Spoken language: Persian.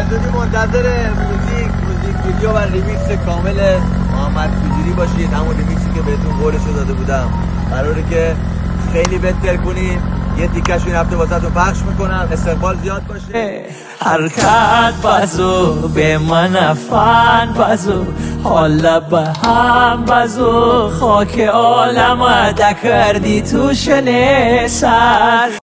زودی منتظر موزیک ویدیو و ریمیکس کامل محمد کوجیری باشید. همون ریمیکسی که بهتون قولشو داده بودم قراره که خیلی بهتر کنیم. یه تیکش این هفته واسهتون پخش میکنم، استقبال زیاد باشه. حرکت بازو به من فن بازو، حالا به هم بازو، خاک عالم ده کردی تو شنه سر.